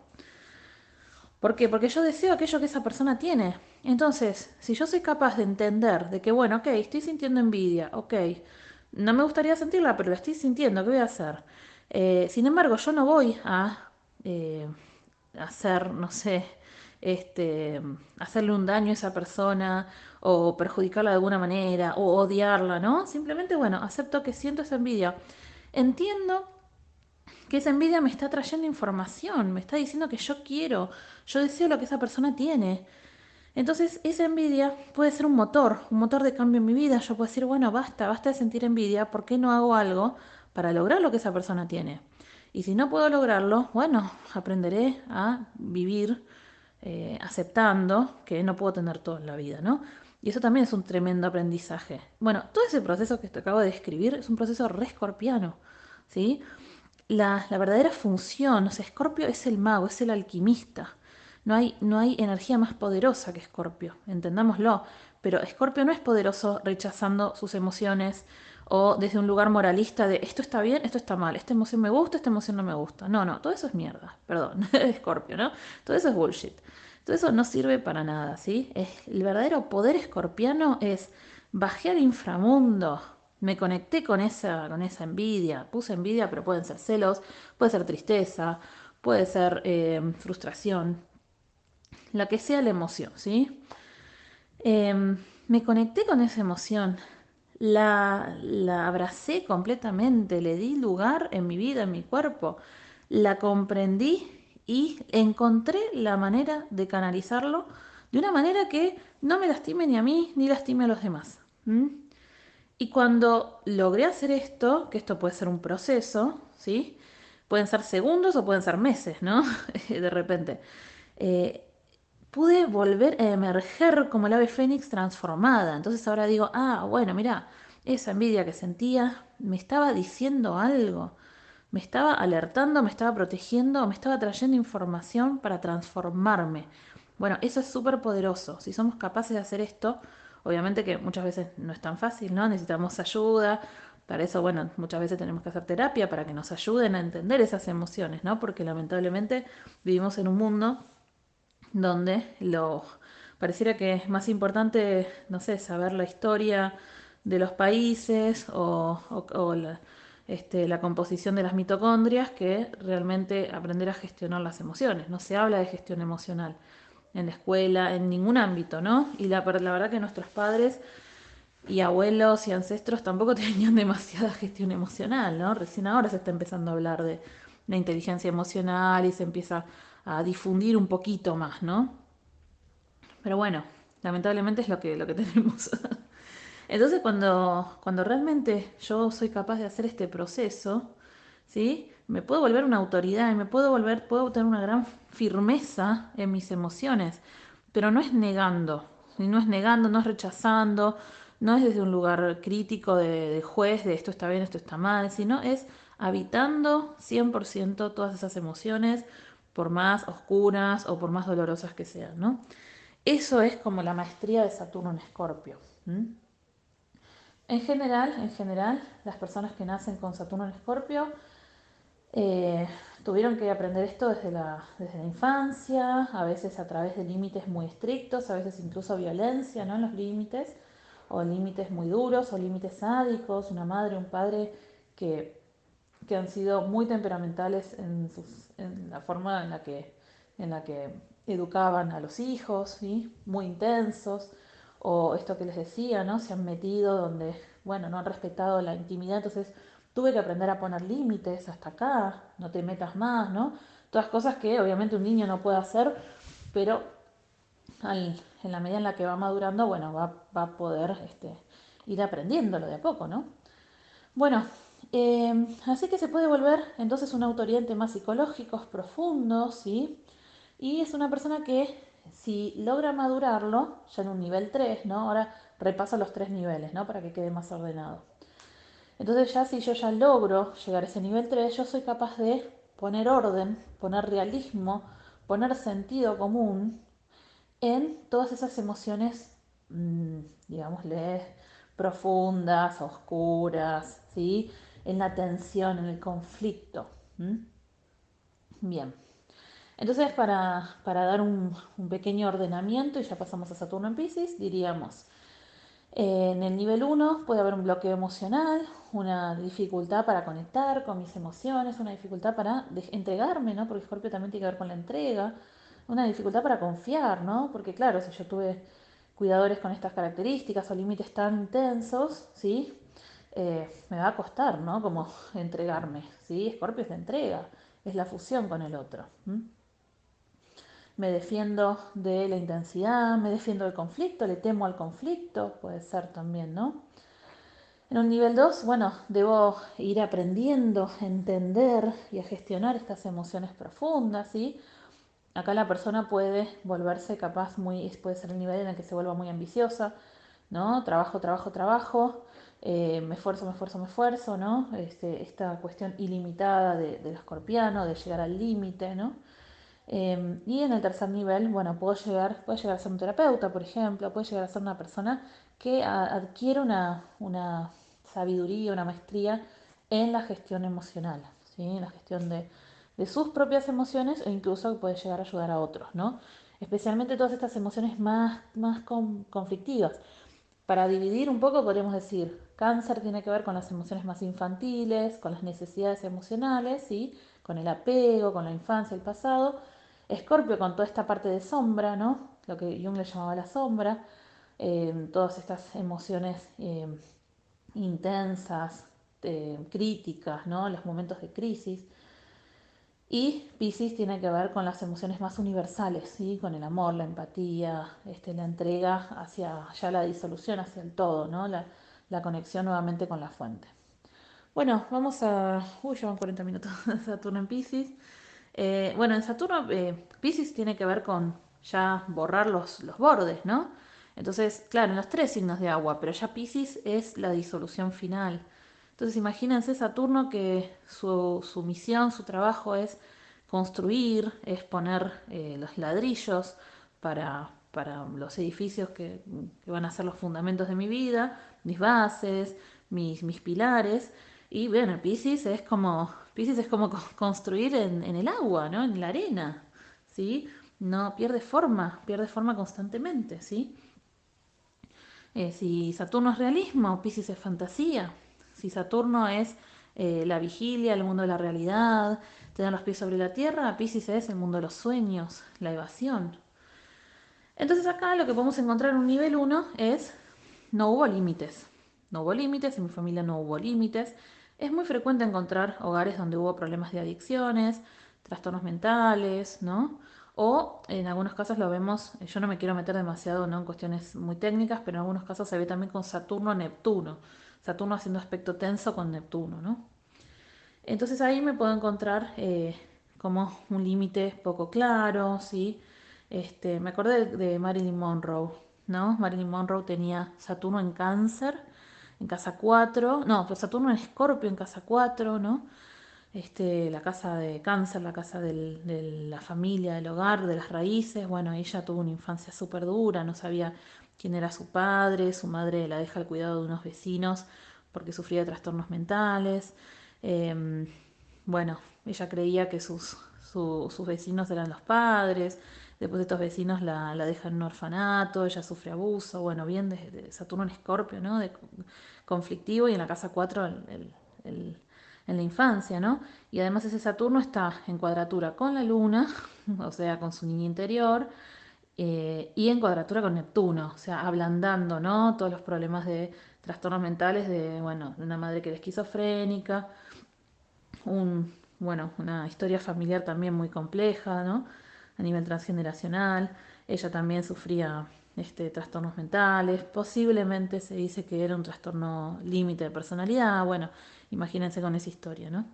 ¿Por qué? Porque yo deseo aquello que esa persona tiene. Entonces, si yo soy capaz de entender de que, bueno, ok, estoy sintiendo envidia, ok, no me gustaría sentirla, pero la estoy sintiendo, ¿qué voy a hacer? Sin embargo, yo no voy a eh, hacer, no sé, este, hacerle un daño a esa persona o perjudicarla de alguna manera o odiarla, ¿no? Simplemente, bueno, acepto que siento esa envidia. Entiendo que esa envidia me está trayendo información, me está diciendo que yo deseo lo que esa persona tiene. Entonces, esa envidia puede ser un motor de cambio en mi vida. Yo puedo decir, bueno, basta de sentir envidia, ¿por qué no hago algo para lograr lo que esa persona tiene? Y si no puedo lograrlo, bueno, aprenderé a vivir aceptando que no puedo tener todo en la vida, ¿no? Y eso también es un tremendo aprendizaje. Bueno, todo ese proceso que te acabo de describir es un proceso re escorpiano, ¿sí? La verdadera función, o sea, Escorpio es el mago, es el alquimista. No hay energía más poderosa que Escorpio, entendámoslo. Pero Escorpio no es poderoso rechazando sus emociones o desde un lugar moralista de esto está bien, esto está mal, esta emoción me gusta, esta emoción no me gusta. No, no, todo eso es mierda, perdón, Escorpio, ¿no? Todo eso es bullshit. Todo eso no sirve para nada, ¿sí? El verdadero poder escorpiano es bajé al inframundo, me conecté con esa envidia, puse envidia, pero pueden ser celos, puede ser tristeza, puede ser frustración, la que sea la emoción, ¿sí? Me conecté con esa emoción, la abracé completamente, le di lugar en mi vida, en mi cuerpo, la comprendí y encontré la manera de canalizarlo de una manera que no me lastime ni a mí ni lastime a los demás. ¿Mm? Y cuando logré hacer esto, que esto puede ser un proceso, ¿sí? Pueden ser segundos o pueden ser meses, ¿no? De repente. Eh, Pude volver a emerger como el ave fénix transformada. Entonces ahora digo, ah, bueno, mira, esa envidia que sentía me estaba diciendo algo, me estaba alertando, me estaba protegiendo, me estaba trayendo información para transformarme. Bueno, eso es súper poderoso. Si somos capaces de hacer esto, obviamente que muchas veces no es tan fácil, ¿no? Necesitamos ayuda. Para eso, bueno, muchas veces tenemos que hacer terapia para que nos ayuden a entender esas emociones, ¿no? Porque lamentablemente vivimos en un mundo donde pareciera que es más importante, no sé, saber la historia de los países o la composición de las mitocondrias que realmente aprender a gestionar las emociones. No se habla de gestión emocional en la escuela, en ningún ámbito, ¿no? Y la verdad que nuestros padres y abuelos y ancestros tampoco tenían demasiada gestión emocional, ¿no? Recién ahora se está empezando a hablar de la inteligencia emocional y se empieza a difundir un poquito más, ¿no? Pero bueno, lamentablemente es lo que tenemos. Entonces cuando realmente yo soy capaz de hacer este proceso, ¿sí? Me puedo volver una autoridad y puedo tener una gran firmeza en mis emociones, pero no es negando, ¿sí? No es negando, no es rechazando, no es desde un lugar crítico de juez, de esto está bien, esto está mal, sino es habitando 100% todas esas emociones, por más oscuras o por más dolorosas que sean, ¿no? Eso es como la maestría de Saturno en Escorpio. ¿Mm? En general, las personas que nacen con Saturno en Escorpio eh, tuvieron que aprender esto desde la infancia, a veces a través de límites muy estrictos, a veces incluso violencia, ¿no? En los límites, o límites muy duros, o límites sádicos, una madre, un padre que, que han sido muy temperamentales en la forma en la que educaban a los hijos, ¿sí? Muy intensos, o esto que les decía, ¿no? Se han metido donde, bueno, no han respetado la intimidad, entonces tuve que aprender a poner límites hasta acá, no te metas más, ¿no? Todas cosas que obviamente un niño no puede hacer, pero en la medida en la que va madurando, bueno, va a poder ir aprendiéndolo de a poco, ¿no? Bueno, así que se puede volver entonces un autoridad en temas psicológicos profundos, ¿sí? Y es una persona que si logra madurarlo, ya en un nivel 3, ¿no? Ahora repaso los tres niveles, ¿no? Para que quede más ordenado. Entonces ya si yo ya logro llegar a ese nivel 3, yo soy capaz de poner orden, poner realismo, poner sentido común en todas esas emociones, digámosle, profundas, oscuras, ¿sí? En la tensión, en el conflicto. ¿Mm? Bien. Entonces, para dar un pequeño ordenamiento, y ya pasamos a Saturno en Pisces, diríamos, en el nivel uno puede haber un bloqueo emocional, una dificultad para conectar con mis emociones, una dificultad para entregarme, ¿no? Porque Scorpio también tiene que ver con la entrega, una dificultad para confiar, ¿no? Porque claro, si yo tuve cuidadores con estas características o límites tan intensos, ¿sí? Me va a costar, ¿no? Como entregarme, ¿sí? Scorpio es de entrega, es la fusión con el otro. ¿M? Me defiendo de la intensidad, me defiendo del conflicto, le temo al conflicto, puede ser también, ¿no? En un nivel 2, bueno, debo ir aprendiendo a entender y a gestionar estas emociones profundas, ¿sí? Acá la persona puede volverse capaz, puede ser el nivel en el que se vuelva muy ambiciosa, ¿no? Trabajo, trabajo, trabajo, me esfuerzo, me esfuerzo, me esfuerzo, ¿no? Esta cuestión ilimitada del escorpiano, de llegar al límite, ¿no? Y en el tercer nivel, bueno, puede llegar a ser un terapeuta, por ejemplo, puede llegar a ser una persona que adquiere una sabiduría, una maestría en la gestión emocional, ¿sí? En la gestión de sus propias emociones e incluso puede llegar a ayudar a otros, ¿no? Especialmente todas estas emociones más conflictivas. Para dividir un poco podríamos decir, Cáncer tiene que ver con las emociones más infantiles, con las necesidades emocionales, ¿sí? Con el apego, con la infancia, el pasado. Escorpio con toda esta parte de sombra, ¿no? Lo que Jung le llamaba la sombra, todas estas emociones intensas, críticas, ¿no? Los momentos de crisis. Y Piscis tiene que ver con las emociones más universales, ¿sí? Con el amor, la empatía, la entrega hacia ya la disolución, hacia el todo, ¿no? La conexión nuevamente con la fuente. Bueno, vamos a... Uy, llevan 40 minutos Saturno en Piscis. Bueno, en Saturno, Piscis tiene que ver con ya borrar los bordes, ¿no? Entonces, claro, en los tres signos de agua, pero ya Piscis es la disolución final. Entonces, imagínense Saturno que su misión, su trabajo es construir, es poner los ladrillos para los edificios que van a ser los fundamentos de mi vida, mis bases, mis pilares. Y bueno, Piscis es como construir en el agua, ¿no? En la arena, ¿sí? No pierde forma constantemente, ¿sí? Si Saturno es realismo, Piscis es fantasía. Si Saturno es la vigilia, el mundo de la realidad, tener los pies sobre la tierra, Piscis es el mundo de los sueños, la evasión. Entonces acá lo que podemos encontrar en un nivel uno es no hubo límites. No hubo límites, en mi familia no hubo límites. Es muy frecuente encontrar hogares donde hubo problemas de adicciones, trastornos mentales, ¿no? O en algunos casos lo vemos, yo no me quiero meter demasiado, ¿no? En cuestiones muy técnicas, pero en algunos casos se ve también con Saturno-Neptuno. Saturno haciendo aspecto tenso con Neptuno, ¿no? Entonces ahí me puedo encontrar como un límite poco claro, ¿sí? Me acordé de Marilyn Monroe, ¿no? Marilyn Monroe tenía Saturno en Cáncer, en casa 4, no, pues Saturno en Escorpio en casa 4, ¿no? La casa de Cáncer, la casa de la familia, del hogar, de las raíces. Bueno, ella tuvo una infancia súper dura, no sabía quién era su padre, su madre la deja al cuidado de unos vecinos porque sufría de trastornos mentales. Eh, bueno, ella creía que sus vecinos eran los padres, después estos vecinos la dejan en un orfanato, ella sufre abuso, bueno, bien de Saturno en Escorpio, ¿no? De conflictivo y en la casa 4 el en la infancia, ¿no? Y además ese Saturno está en cuadratura con la Luna, o sea, con su niña interior, y en cuadratura con Neptuno, o sea, ablandando, ¿no? Todos los problemas de trastornos mentales de, bueno, de una madre que era esquizofrénica, bueno, una historia familiar también muy compleja, ¿no? A nivel transgeneracional. Ella también sufría trastornos mentales. Posiblemente se dice que era un trastorno límite de personalidad. Bueno, imagínense con esa historia, ¿no?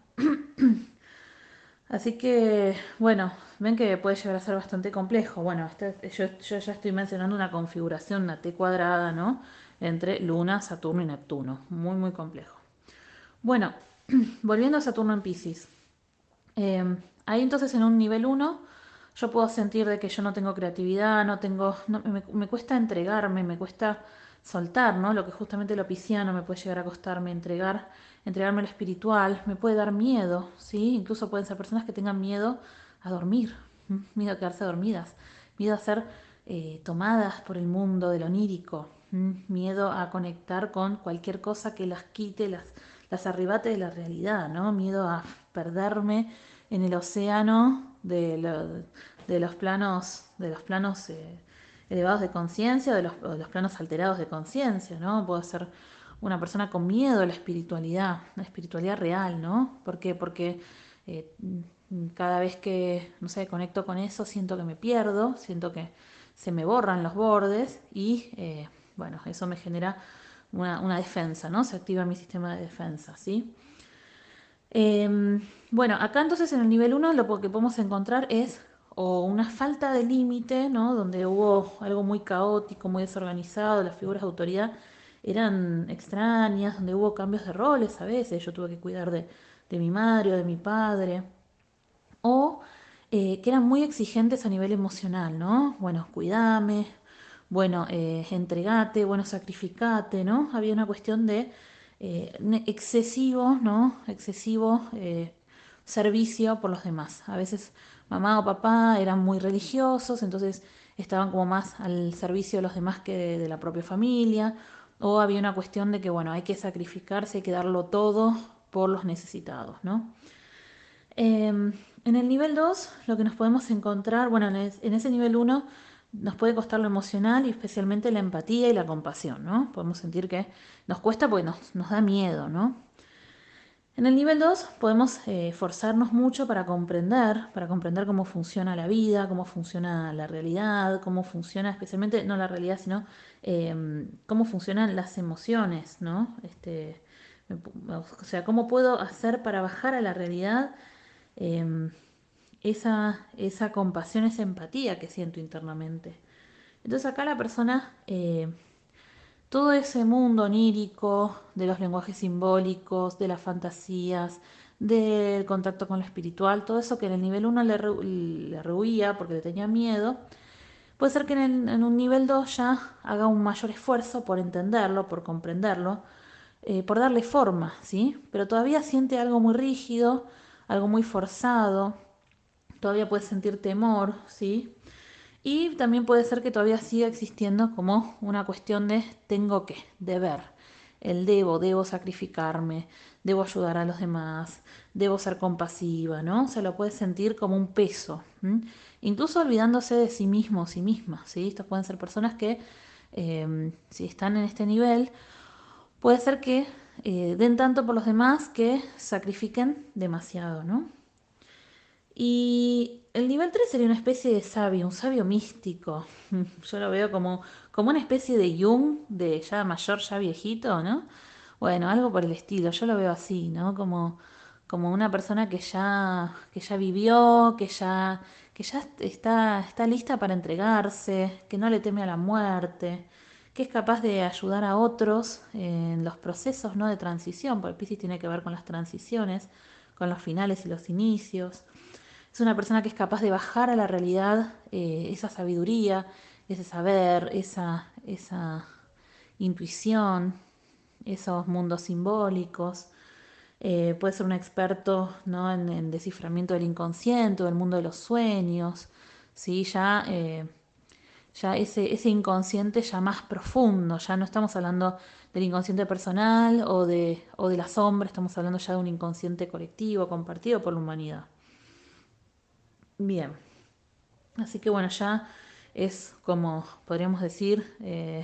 Así que, bueno, ven que puede llegar a ser bastante complejo. Bueno, yo ya estoy mencionando una configuración, una T cuadrada, ¿no? Entre Luna, Saturno y Neptuno. Muy, muy complejo. Bueno, volviendo a Saturno en Piscis. Ahí entonces en un nivel uno yo puedo sentir de que yo no tengo creatividad, me cuesta entregarme, me cuesta soltar, ¿no? Lo que justamente lo pisciano me puede llegar a costarme entregarme lo espiritual, me puede dar miedo, ¿sí? Incluso pueden ser personas que tengan miedo a dormir, miedo a quedarse dormidas, miedo a ser tomadas por el mundo del onírico, miedo a conectar con cualquier cosa que las quite, las arrebate de la realidad, ¿no? Miedo a perderme en el océano de los planos elevados de conciencia, de los planos alterados de conciencia, ¿no? Puedo ser una persona con miedo a la espiritualidad real, ¿no? ¿Por qué? Porque eh, cada vez que, no sé, conecto con eso, siento que me pierdo, siento que se me borran los bordes y, bueno, eso me genera una defensa, ¿no? Se activa mi sistema de defensa, ¿sí? Bueno, acá entonces en el nivel uno lo que podemos encontrar es o una falta de límite, ¿no? Donde hubo algo muy caótico, muy desorganizado, las figuras de autoridad eran extrañas, donde hubo cambios de roles a veces, yo tuve que cuidar de mi madre o de mi padre, o que eran muy exigentes a nivel emocional, ¿no? Bueno, cuidame, bueno, entregate, bueno, sacrificate, ¿no? Había una cuestión de excesivo, ¿no? Excesivo servicio por los demás. A veces mamá o papá eran muy religiosos, entonces estaban como más al servicio de los demás que de la propia familia, o había una cuestión de que, bueno, hay que sacrificarse, hay que darlo todo por los necesitados, ¿no? En el nivel 2 lo que nos podemos encontrar, bueno, en ese nivel uno nos puede costar lo emocional y especialmente la empatía y la compasión, ¿no? Podemos sentir que nos cuesta porque nos da miedo, ¿no? En el nivel 2 podemos forzarnos mucho para comprender cómo funciona la vida, cómo funciona la realidad, cómo funciona especialmente, no la realidad, sino cómo funcionan las emociones, ¿no? O sea, cómo puedo hacer para bajar a la realidad em, esa compasión, esa empatía que siento internamente. Entonces acá la persona todo ese mundo onírico de los lenguajes simbólicos, de las fantasías, del contacto con lo espiritual, todo eso que en el nivel uno le rehuía porque le tenía miedo, puede ser que en un nivel 2 ya haga un mayor esfuerzo por entenderlo, por comprenderlo, por darle forma, ¿sí? Pero todavía siente algo muy rígido, algo muy forzado, todavía puede sentir temor, ¿sí? Y también puede ser que todavía siga existiendo como una cuestión de tengo que, deber. El debo sacrificarme, debo ayudar a los demás, debo ser compasiva, ¿no? Se lo puede sentir como un peso, ¿m? Incluso olvidándose de sí mismo, sí misma, ¿sí? Estas pueden ser personas que, si están en este nivel, puede ser que den tanto por los demás que sacrifiquen demasiado, ¿no? Y el nivel 3 sería una especie de sabio, un sabio místico. Yo lo veo como una especie de Jung, de ya mayor, ya viejito, ¿no? Bueno, algo por el estilo, yo lo veo así, ¿no? Como una persona que ya vivió, que ya está lista para entregarse, que no le teme a la muerte, que es capaz de ayudar a otros en los procesos, ¿no? De transición, porque Piscis tiene que ver con las transiciones, con los finales y los inicios. Es una persona que es capaz de bajar a la realidad esa sabiduría, ese saber, esa intuición, esos mundos simbólicos. Puede ser un experto, ¿no? en desciframiento del inconsciente, del mundo de los sueños, ¿sí? Ya ese inconsciente ya más profundo, ya no estamos hablando del inconsciente personal o de la sombra, estamos hablando ya de un inconsciente colectivo, compartido por la humanidad. Bien. Así que bueno, ya es como, podríamos decir,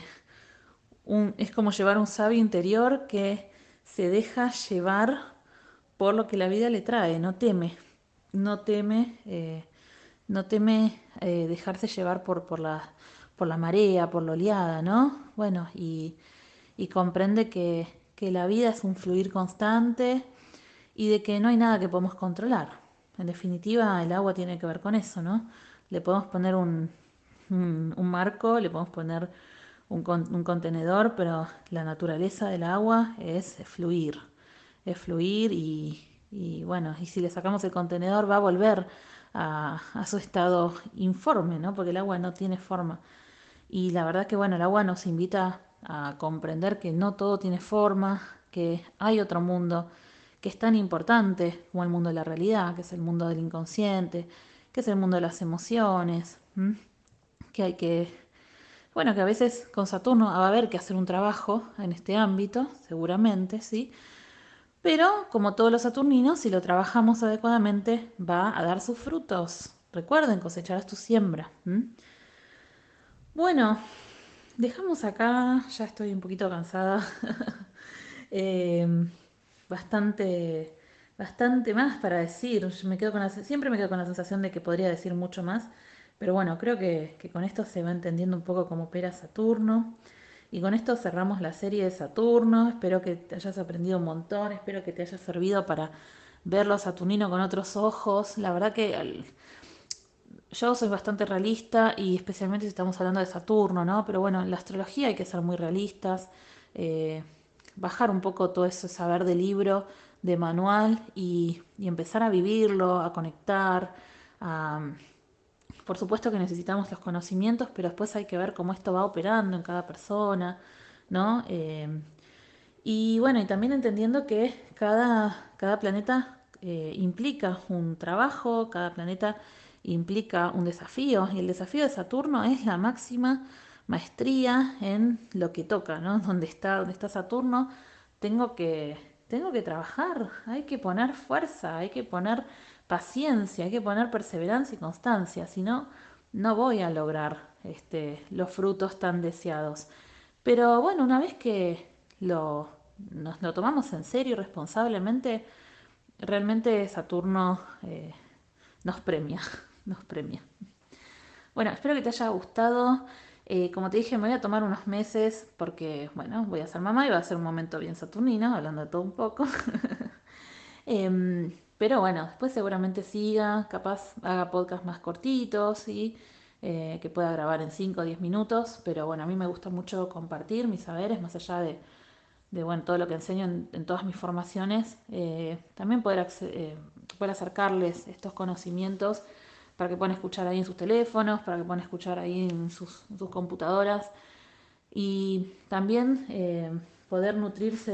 es como llevar un sabio interior que se deja llevar por lo que la vida le trae, no teme, no teme, no teme dejarse llevar por la marea, por la oleada, ¿no? Bueno, y comprende que la vida es un fluir constante y de que no hay nada que podemos controlar. En definitiva, el agua tiene que ver con eso, ¿no? Le podemos poner un marco, le podemos poner un contenedor, pero la naturaleza del agua es fluir y bueno, y si le sacamos el contenedor va a volver a su estado informe, ¿no? Porque el agua no tiene forma. Y la verdad que bueno, el agua nos invita a comprender que no todo tiene forma, que hay otro mundo que es tan importante como el mundo de la realidad, que es el mundo del inconsciente, que es el mundo de las emociones, ¿m? Que hay que, bueno, que a veces con Saturno va a haber que hacer un trabajo en este ámbito, seguramente, ¿sí? Pero como todos los saturninos, si lo trabajamos adecuadamente, va a dar sus frutos. Recuerden, cosecharás tu siembra. ¿M? Bueno, dejamos acá, ya estoy un poquito cansada. Eh, bastante, bastante más para decir. Yo siempre me quedo con la sensación de que podría decir mucho más, pero bueno, creo que con esto se va entendiendo un poco cómo opera Saturno. Y con esto cerramos la serie de Saturno. Espero que te hayas aprendido un montón, espero que te haya servido para verlo a Saturnino con otros ojos. La verdad que yo soy bastante realista y especialmente si estamos hablando de Saturno, ¿no? Pero bueno, en la astrología hay que ser muy realistas, eh, bajar un poco todo ese saber de libro, de manual y empezar a vivirlo, a conectar. a- por supuesto que necesitamos los conocimientos, pero después hay que ver cómo esto va operando en cada persona, ¿no? Y bueno, y también entendiendo que cada planeta implica un trabajo, cada planeta implica un desafío, y el desafío de Saturno es la máxima maestría en lo que toca, ¿no? Donde está Saturno, tengo que, tengo que trabajar, hay que poner fuerza, hay que poner paciencia, hay que poner perseverancia y constancia, si no, no voy a lograr los frutos tan deseados. Pero bueno, una vez que nos lo tomamos en serio y responsablemente, realmente Saturno nos premia, nos premia. Bueno, espero que te haya gustado. Como te dije, me voy a tomar unos meses porque, bueno, voy a ser mamá y va a ser un momento bien saturnino, hablando de todo un poco. Pero bueno, después seguramente siga, capaz haga podcast más cortitos y que pueda grabar en 5 o 10 minutos. Pero bueno, a mí me gusta mucho compartir mis saberes, más allá de bueno, todo lo que enseño en todas mis formaciones. También poder acercarles estos conocimientos para que puedan escuchar ahí en sus teléfonos, para que puedan escuchar ahí en sus computadoras y también poder nutrirse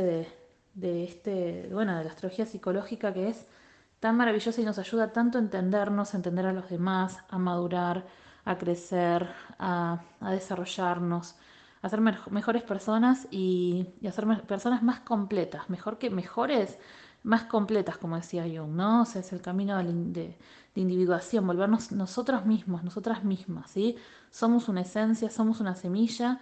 bueno, de la astrología psicológica que es tan maravillosa y nos ayuda tanto a entendernos, a entender a los demás, a madurar, a crecer, a desarrollarnos, a ser mejores personas y a ser personas más completas, mejor que mejores, más completas, como decía Jung, ¿no? O sea, es el camino de individuación, volvernos nosotros mismos, nosotras mismas, ¿sí? Somos una esencia, somos una semilla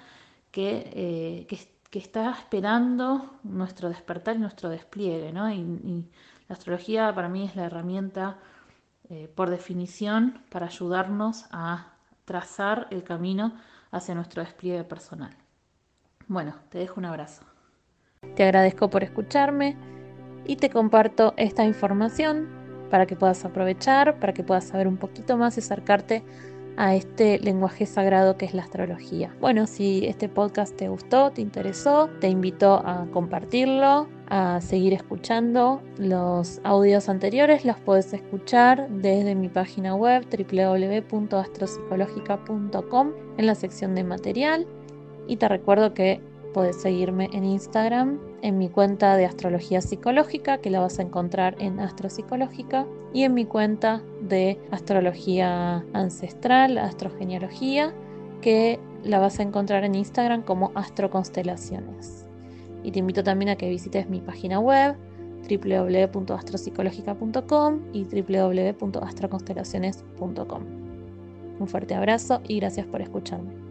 que está esperando nuestro despertar y nuestro despliegue, ¿no? Y la astrología para mí es la herramienta, por definición, para ayudarnos a trazar el camino hacia nuestro despliegue personal. Bueno, te dejo un abrazo. Te agradezco por escucharme y te comparto esta información para que puedas aprovechar, para que puedas saber un poquito más y acercarte a este lenguaje sagrado que es la astrología. Bueno, si este podcast te gustó, te interesó, te invito a compartirlo, a seguir escuchando. Los audios anteriores los puedes escuchar desde mi página web www.astropsicologica.com en la sección de material y te recuerdo que puedes seguirme en Instagram en mi cuenta de astrología psicológica, que la vas a encontrar en Astropsicológica, y en mi cuenta de astrología ancestral, astrogenealogía, que la vas a encontrar en Instagram como astroconstelaciones. Y te invito también a que visites mi página web www.astropsicológica.com y www.astroconstelaciones.com. Un fuerte abrazo y gracias por escucharme.